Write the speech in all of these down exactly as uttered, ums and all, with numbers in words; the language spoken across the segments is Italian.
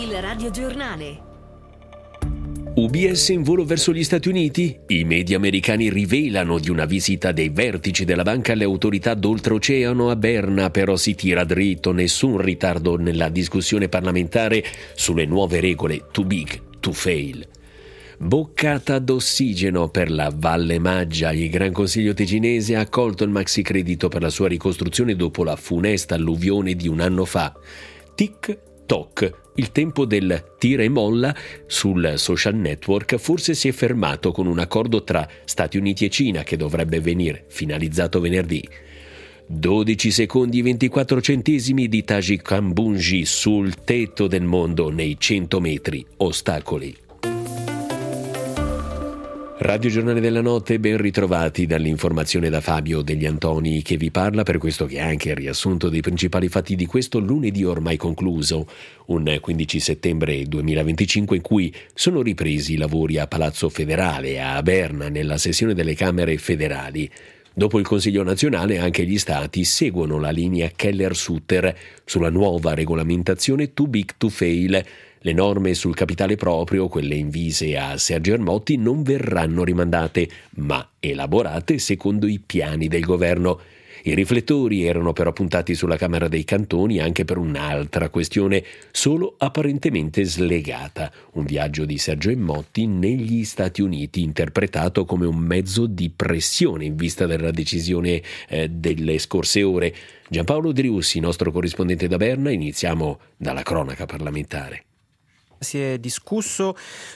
Il radiogiornale. U B S in volo verso gli Stati Uniti? I media americani rivelano di una visita dei vertici della banca alle autorità d'oltreoceano a Berna, però si tira dritto, nessun ritardo nella discussione parlamentare sulle nuove regole too big to fail. Boccata d'ossigeno per la Valle Maggia. Il Gran Consiglio ticinese ha accolto il maxicredito per la sua ricostruzione dopo la funesta alluvione di un anno fa. Tic toc. Il tempo del tira e molla sul social network forse si è fermato con un accordo tra Stati Uniti e Cina che dovrebbe venire finalizzato venerdì. dodici secondi e ventiquattro centesimi di Tashik Kambunji sul tetto del mondo nei cento metri ostacoli. Radio Giornale della Notte, ben ritrovati dall'informazione da Fabio Degli Antoni che vi parla per questo che è anche il riassunto dei principali fatti di questo lunedì ormai concluso, un quindici settembre duemilaventicinque in cui sono ripresi i lavori a Palazzo Federale a Berna nella sessione delle Camere federali. Dopo il Consiglio nazionale anche gli stati seguono la linea Keller-Sutter sulla nuova regolamentazione too big to fail. Le norme sul capitale proprio, quelle invise a Sergio Ermotti, non verranno rimandate, ma elaborate secondo i piani del governo. I riflettori erano però puntati sulla Camera dei Cantoni anche per un'altra questione, solo apparentemente slegata, un viaggio di Sergio Ermotti negli Stati Uniti, interpretato come un mezzo di pressione in vista della decisione eh, delle scorse ore. Giampaolo Driussi, nostro corrispondente da Berna, iniziamo dalla cronaca parlamentare. Si è discusso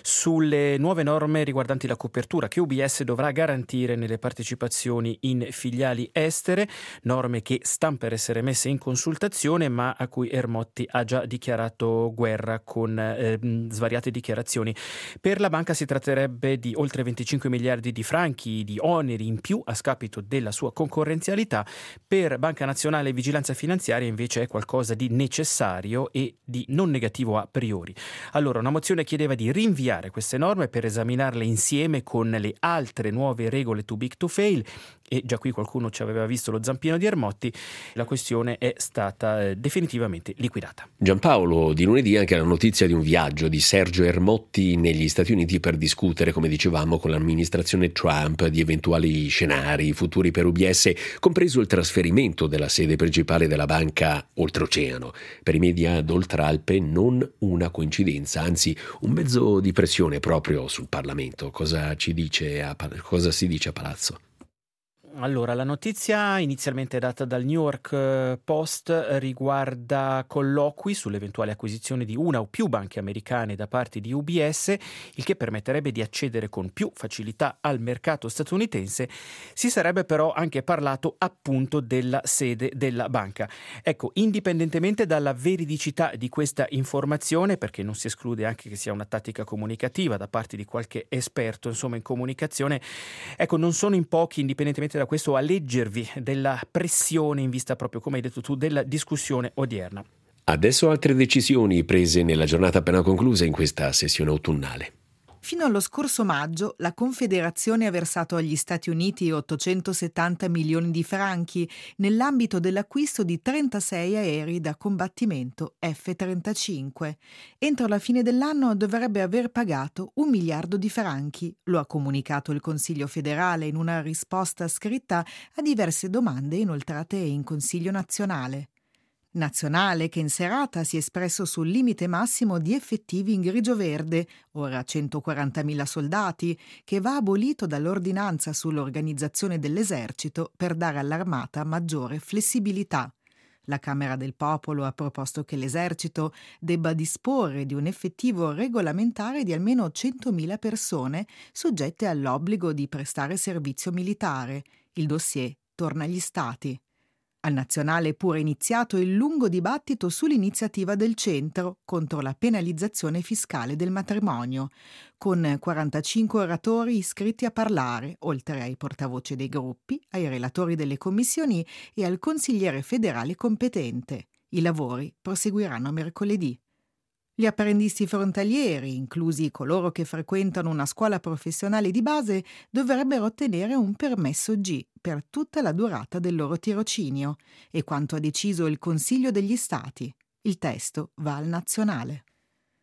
sulle nuove norme riguardanti la copertura che U B S dovrà garantire nelle partecipazioni in filiali estere, norme che stanno per essere messe in consultazione ma a cui Ermotti ha già dichiarato guerra con eh, svariate dichiarazioni. Per la banca si tratterebbe di oltre venticinque miliardi di franchi di oneri in più a scapito della sua concorrenzialità. Per Banca Nazionale e Vigilanza Finanziaria invece è qualcosa di necessario e di non negativo a priori. Allora, una mozione chiedeva di rinviare queste norme per esaminarle insieme con le altre nuove regole too big to fail e già qui qualcuno ci aveva visto lo zampino di Ermotti. La questione è stata eh, definitivamente liquidata. Giampaolo, di lunedì anche la notizia di un viaggio di Sergio Ermotti negli Stati Uniti per discutere, come dicevamo, con l'amministrazione Trump di eventuali scenari futuri per U B S, compreso il trasferimento della sede principale della banca oltreoceano. Per i media d'Oltralpe non una coincidenza, anzi un mezzo di pressione proprio sul Parlamento. Cosa ci dice a, cosa si dice a Palazzo? Allora, la notizia inizialmente data dal New York Post riguarda colloqui sull'eventuale acquisizione di una o più banche americane da parte di U B S, il che permetterebbe di accedere con più facilità al mercato statunitense. Si sarebbe però anche parlato appunto della sede della banca. Ecco, indipendentemente dalla veridicità di questa informazione, perché non si esclude anche che sia una tattica comunicativa da parte di qualche esperto, insomma, in comunicazione, ecco, non sono in pochi, indipendentemente da questo, a leggervi della pressione in vista proprio, come hai detto tu, della discussione odierna. Adesso altre decisioni prese nella giornata appena conclusa in questa sessione autunnale. Fino allo scorso maggio la Confederazione ha versato agli Stati Uniti ottocentosettanta milioni di franchi nell'ambito dell'acquisto di trentasei aerei da combattimento F trentacinque. Entro la fine dell'anno dovrebbe aver pagato un miliardo di franchi, lo ha comunicato il Consiglio federale in una risposta scritta a diverse domande inoltrate in Consiglio nazionale. Nazionale che in serata si è espresso sul limite massimo di effettivi in grigio-verde, ora centoquarantamila soldati, che va abolito dall'ordinanza sull'organizzazione dell'esercito per dare all'armata maggiore flessibilità. La Camera del Popolo ha proposto che l'esercito debba disporre di un effettivo regolamentare di almeno centomila persone soggette all'obbligo di prestare servizio militare. Il dossier torna agli Stati. Al Nazionale è pure iniziato il lungo dibattito sull'iniziativa del centro contro la penalizzazione fiscale del matrimonio, con quarantacinque oratori iscritti a parlare, oltre ai portavoce dei gruppi, ai relatori delle commissioni e al consigliere federale competente. I lavori proseguiranno mercoledì. Gli apprendisti frontalieri, inclusi coloro che frequentano una scuola professionale di base, dovrebbero ottenere un permesso G per tutta la durata del loro tirocinio, e quanto ha deciso il Consiglio degli Stati. Il testo va al nazionale.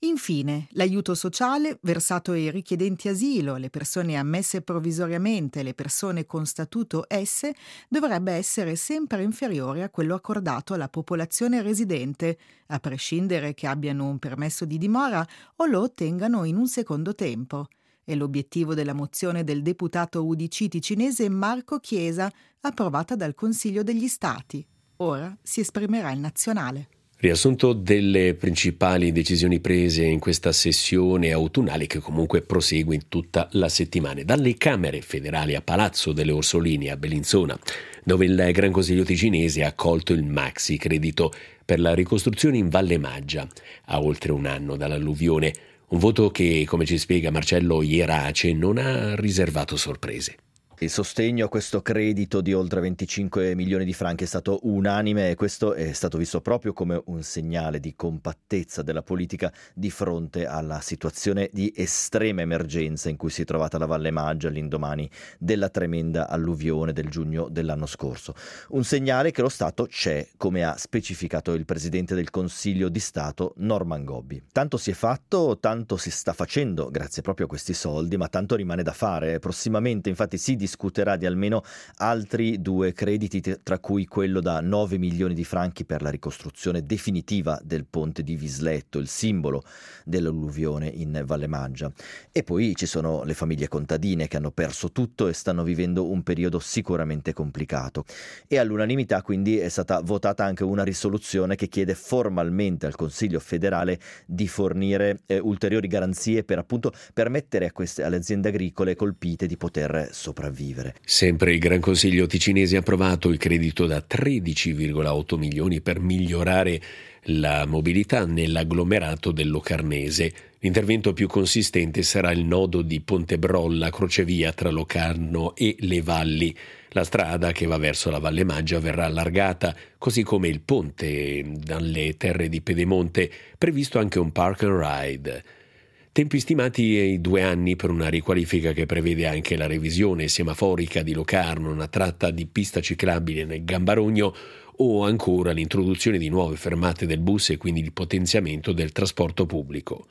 Infine, l'aiuto sociale versato ai richiedenti asilo, le persone ammesse provvisoriamente e le persone con statuto S dovrebbe essere sempre inferiore a quello accordato alla popolazione residente, a prescindere che abbiano un permesso di dimora o lo ottengano in un secondo tempo. È l'obiettivo della mozione del deputato U D C ticinese Marco Chiesa, approvata dal Consiglio degli Stati. Ora si esprimerà il nazionale. Riassunto delle principali decisioni prese in questa sessione autunnale che comunque prosegue in tutta la settimana. Dalle Camere federali a Palazzo delle Orsoline a Bellinzona, dove il Gran Consiglio ticinese ha accolto il maxi credito per la ricostruzione in Valle Maggia, a oltre un anno dall'alluvione. Un voto che, come ci spiega Marcello Ierace, non ha riservato sorprese. Il sostegno a questo credito di oltre venticinque milioni di franchi è stato unanime e questo è stato visto proprio come un segnale di compattezza della politica di fronte alla situazione di estrema emergenza in cui si è trovata la Valle Maggia all'indomani della tremenda alluvione del giugno dell'anno scorso. Un segnale che lo Stato c'è, come ha specificato il Presidente del Consiglio di Stato Norman Gobbi. Tanto si è fatto, tanto si sta facendo grazie proprio a questi soldi, ma tanto rimane da fare. Prossimamente infatti si discuterà di almeno altri due crediti, tra cui quello da nove milioni di franchi per la ricostruzione definitiva del ponte di Visletto, il simbolo dell'alluvione in Valle Maggia. E poi ci sono le famiglie contadine che hanno perso tutto e stanno vivendo un periodo sicuramente complicato. E all'unanimità quindi è stata votata anche una risoluzione che chiede formalmente al Consiglio federale di fornire eh, ulteriori garanzie per appunto permettere a queste, alle aziende agricole colpite di poter sopravvivere. Sempre il Gran Consiglio ticinese ha approvato il credito da tredici virgola otto milioni per migliorare la mobilità nell'agglomerato del Locarnese. L'intervento più consistente sarà il nodo di Pontebrolla, crocevia tra Locarno e Le Valli. La strada che va verso la Valle Maggia verrà allargata, così come il ponte dalle terre di Pedemonte, previsto anche un park and ride. Tempi stimati ai due anni per una riqualifica che prevede anche la revisione semaforica di Locarno, una tratta di pista ciclabile nel Gambarogno o ancora l'introduzione di nuove fermate del bus e quindi il potenziamento del trasporto pubblico.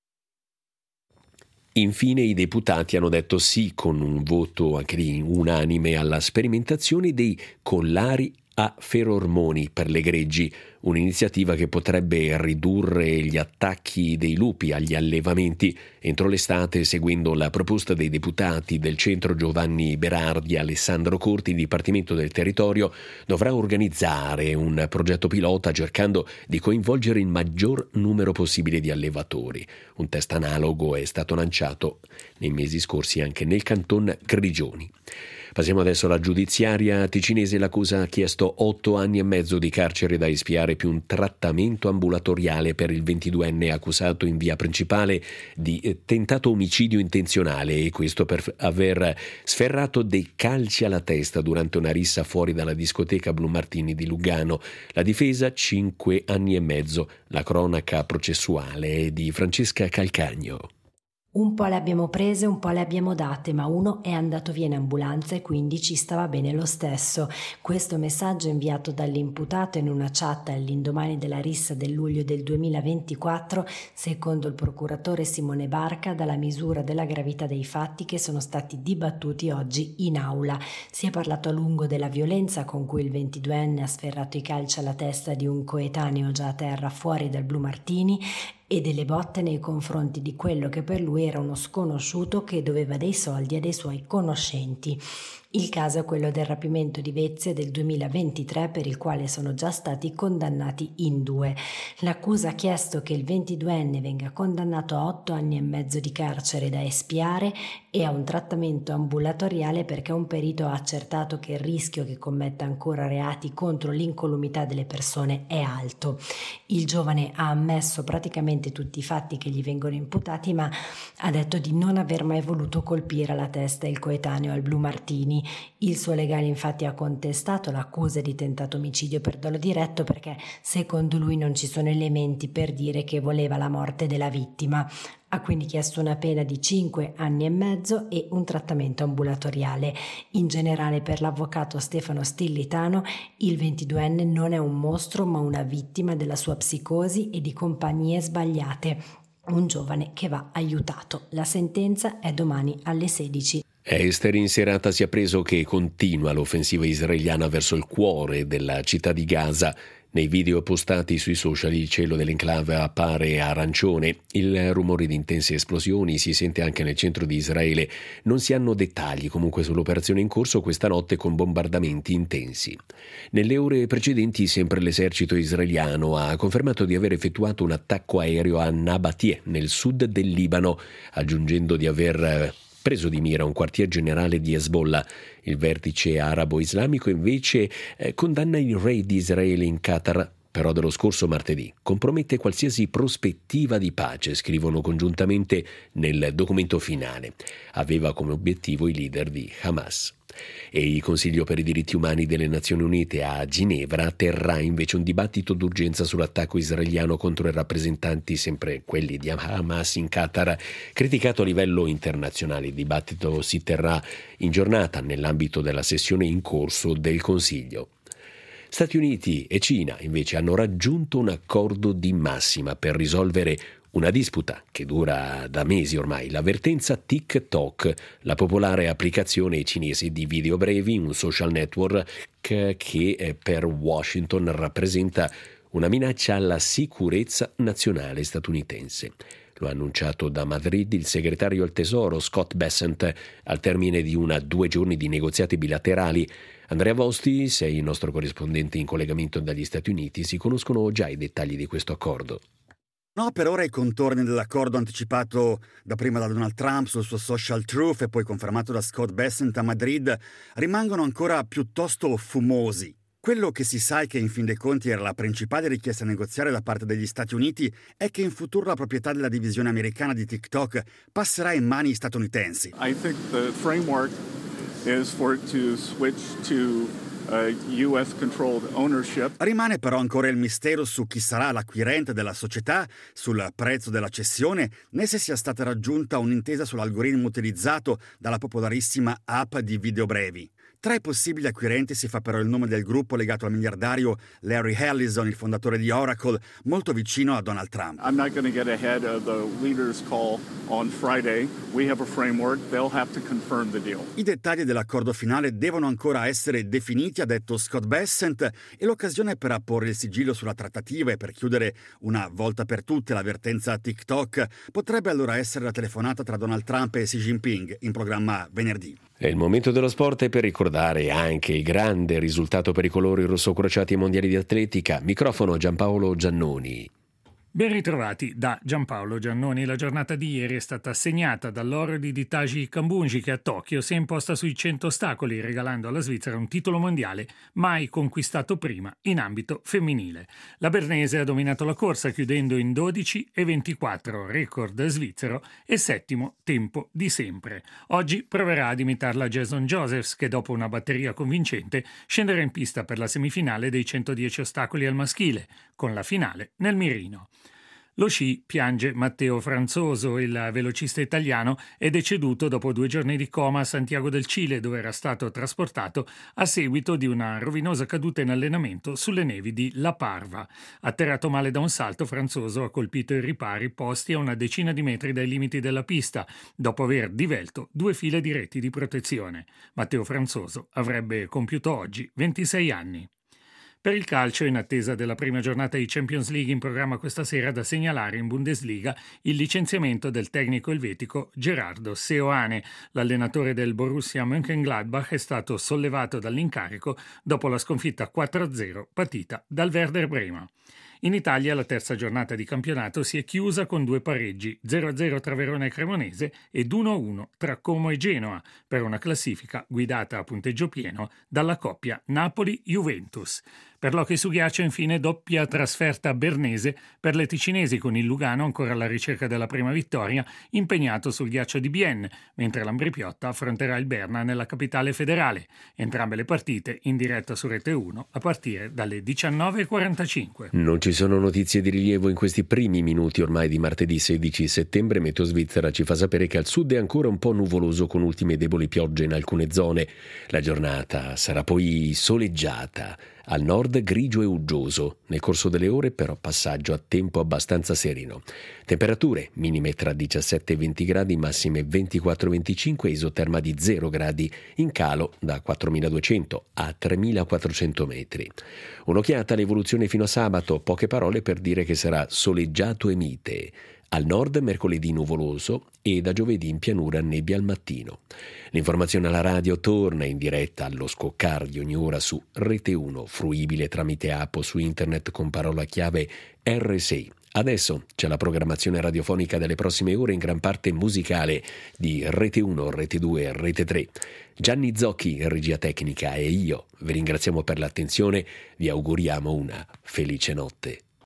Infine i deputati hanno detto sì con un voto anche lì unanime alla sperimentazione dei collari a ferormoni per le greggi, un'iniziativa che potrebbe ridurre gli attacchi dei lupi agli allevamenti. Entro l'estate, seguendo la proposta dei deputati del centro Giovanni Berardi, Alessandro Corti, il Dipartimento del Territorio dovrà organizzare un progetto pilota cercando di coinvolgere il maggior numero possibile di allevatori. Un test analogo è stato lanciato nei mesi scorsi anche nel canton Grigioni. Passiamo adesso alla giudiziaria ticinese. L'accusa ha chiesto otto anni e mezzo di carcere da espiare più un trattamento ambulatoriale per il ventiduenne accusato in via principale di tentato omicidio intenzionale, e questo per aver sferrato dei calci alla testa durante una rissa fuori dalla discoteca Blue Martini di Lugano. La difesa cinque anni e mezzo. La cronaca processuale è di Francesca Calcagno. Un po' le abbiamo prese, un po' le abbiamo date, ma uno è andato via in ambulanza e quindi ci stava bene lo stesso. Questo messaggio inviato dall'imputato in una chat all'indomani della rissa del luglio del duemilaventiquattro, secondo il procuratore Simone Barca, dalla misura della gravità dei fatti che sono stati dibattuti oggi in aula. Si è parlato a lungo della violenza con cui il ventiduenne ha sferrato i calci alla testa di un coetaneo già a terra fuori dal Blue Martini e delle botte nei confronti di quello che per lui era uno sconosciuto che doveva dei soldi a dei suoi conoscenti. Il caso è quello del rapimento di Vezze del duemilaventitré, per il quale sono già stati condannati in due. L'accusa ha chiesto che il ventiduenne venga condannato a otto anni e mezzo di carcere da espiare e a un trattamento ambulatoriale perché un perito ha accertato che il rischio che commetta ancora reati contro l'incolumità delle persone è alto. Il giovane ha ammesso praticamente tutti i fatti che gli vengono imputati, ma ha detto di non aver mai voluto colpire alla testa il coetaneo al Blue Martini. Il suo legale infatti ha contestato l'accusa di tentato omicidio per dolo diretto perché secondo lui non ci sono elementi per dire che voleva la morte della vittima. Ha quindi chiesto una pena di cinque anni e mezzo e un trattamento ambulatoriale. In generale, per l'avvocato Stefano Stillitano, il ventiduenne non è un mostro ma una vittima della sua psicosi e di compagnie sbagliate. un giovane che va aiutato. La sentenza è domani alle sedici. Esther in serata si è appreso che continua l'offensiva israeliana verso il cuore della città di Gaza. Nei video postati sui social il cielo dell'enclave appare arancione. Il rumore di intense esplosioni si sente anche nel centro di Israele. Non si hanno dettagli comunque sull'operazione in corso questa notte con bombardamenti intensi. Nelle ore precedenti sempre l'esercito israeliano ha confermato di aver effettuato un attacco aereo a Nabatie nel sud del Libano, aggiungendo di aver preso di mira un quartier generale di Hezbollah. Il vertice arabo-islamico invece eh, condanna il re di Israele in Qatar, però dello scorso martedì. Compromette qualsiasi prospettiva di pace, scrivono congiuntamente nel documento finale. Aveva come obiettivo i leader di Hamas. E il Consiglio per i diritti umani delle Nazioni Unite a Ginevra terrà invece un dibattito d'urgenza sull'attacco israeliano contro i rappresentanti, sempre quelli di Hamas in Qatar, criticato a livello internazionale. Il dibattito si terrà in giornata nell'ambito della sessione in corso del Consiglio. Stati Uniti e Cina invece hanno raggiunto un accordo di massima per risolvere una disputa che dura da mesi ormai. L'avvertenza TikTok, la popolare applicazione cinese di video brevi, un social network che per Washington rappresenta una minaccia alla sicurezza nazionale statunitense. Lo ha annunciato da Madrid il segretario al Tesoro Scott Bessent al termine di una due giorni di negoziati bilaterali. Andrea Vosti, sei il nostro corrispondente in collegamento dagli Stati Uniti, si conoscono già i dettagli di questo accordo. No, per ora i contorni dell'accordo anticipato dapprima da Donald Trump sul suo social truth e poi confermato da Scott Bessent a Madrid rimangono ancora piuttosto fumosi. Quello che si sa e che in fin dei conti era la principale richiesta a negoziare da parte degli Stati Uniti è che in futuro la proprietà della divisione americana di TikTok passerà in mani statunitensi. I think the framework is for it to switch to Uh, U S-controlled ownership. Rimane però ancora il mistero su chi sarà l'acquirente della società, sul prezzo della cessione, né se sia stata raggiunta un'intesa sull'algoritmo utilizzato dalla popolarissima app di video brevi. Tra i possibili acquirenti si fa però il nome del gruppo legato al miliardario Larry Ellison, il fondatore di Oracle, molto vicino a Donald Trump. I'm not going to get ahead of the leaders' call on Friday. We have a framework. They'll have to confirm the deal. I dettagli dell'accordo finale devono ancora essere definiti, ha detto Scott Bessent, e l'occasione per apporre il sigillo sulla trattativa e per chiudere una volta per tutte l'avvertenza TikTok potrebbe allora essere la telefonata tra Donald Trump e Xi Jinping in programma venerdì. È il momento dello sport e per ricordare anche il grande risultato per i colori rossocrociati ai mondiali di atletica. Microfono a Giampaolo Giannoni. Ben ritrovati da Giampaolo Giannoni. La giornata di ieri è stata segnata dall'oro di Ditaji Kambunji, che a Tokyo si è imposta sui cento ostacoli, regalando alla Svizzera un titolo mondiale mai conquistato prima in ambito femminile. La bernese ha dominato la corsa chiudendo in dodici e ventiquattro, record svizzero e settimo tempo di sempre. Oggi proverà ad imitarla Jason Josephs, che dopo una batteria convincente scenderà in pista per la semifinale dei centodieci ostacoli al maschile, con la finale nel mirino. Lo sci piange Matteo Franzoso, il velocista italiano è deceduto dopo due giorni di coma a Santiago del Cile, dove era stato trasportato a seguito di una rovinosa caduta in allenamento sulle nevi di La Parva. Atterrato male da un salto, Franzoso ha colpito i ripari posti a una decina di metri dai limiti della pista, dopo aver divelto due file di reti di protezione. Matteo Franzoso avrebbe compiuto oggi ventisei anni. Per il calcio, in attesa della prima giornata di Champions League in programma questa sera, da segnalare in Bundesliga il licenziamento del tecnico elvetico Gerardo Seoane. L'allenatore del Borussia Mönchengladbach è stato sollevato dall'incarico dopo la sconfitta quattro a zero patita dal Werder Brema. In Italia la terza giornata di campionato si è chiusa con due pareggi, zero a zero tra Verona e Cremonese ed uno a uno tra Como e Genoa, per una classifica guidata a punteggio pieno dalla coppia Napoli-Juventus. Per l'hockey su ghiaccio, infine, doppia trasferta bernese per le ticinesi, con il Lugano ancora alla ricerca della prima vittoria, impegnato sul ghiaccio di Bienne, mentre l'Ambrì-Piotta affronterà il Berna nella capitale federale. Entrambe le partite in diretta su Rete uno a partire dalle diciannove e quarantacinque. Non ci sono notizie di rilievo in questi primi minuti ormai di martedì sedici settembre. Meteo Svizzera ci fa sapere che al sud è ancora un po' nuvoloso, con ultime deboli piogge in alcune zone. La giornata sarà poi soleggiata. Al nord grigio e uggioso, nel corso delle ore però passaggio a tempo abbastanza sereno. Temperature minime tra diciassette e venti gradi, massime ventiquattro venticinque, isoterma di zero gradi, in calo da quattromiladuecento a tremilaquattrocento metri. Un'occhiata all'evoluzione fino a sabato, poche parole per dire che sarà soleggiato e mite. Al nord mercoledì nuvoloso e da giovedì in pianura nebbia al mattino. L'informazione alla radio torna in diretta allo scoccare di ogni ora su Rete uno, fruibile tramite app o su internet con parola chiave erre sei. Adesso c'è la programmazione radiofonica delle prossime ore, in gran parte musicale, di Rete uno, Rete due e Rete tre. Gianni Zocchi in regia tecnica e io vi ringraziamo per l'attenzione, vi auguriamo una felice notte.